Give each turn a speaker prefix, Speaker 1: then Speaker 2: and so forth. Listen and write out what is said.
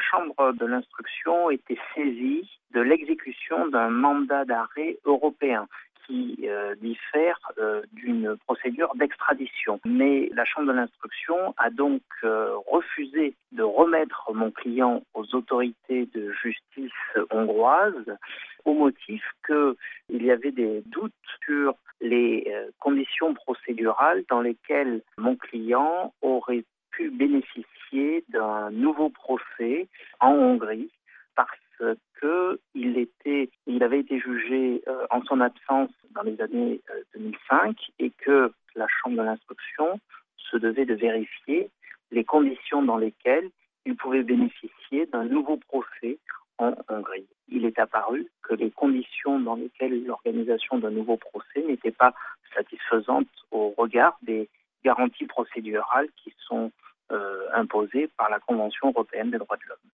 Speaker 1: chambre de l'instruction était saisie de l'exécution d'un mandat d'arrêt européen qui diffère d'une procédure d'extradition. Mais la chambre de l'instruction a donc refusé de remettre mon client aux autorités de justice hongroises au motif qu'il y avait des doutes sur les conditions procédurales dans lesquelles mon client aurait pu bénéficier d'un nouveau procès en Hongrie parce qu'il avait été jugé en son absence dans les années 2005 et que la Chambre de l'instruction se devait de vérifier les conditions dans lesquelles il pouvait bénéficier d'un nouveau procès en Hongrie. Il est apparu que les conditions dans lesquelles l'organisation d'un nouveau procès n'étaient pas satisfaisantes au regard des garanties procédurales qui sont imposées par la Convention européenne des droits de l'homme.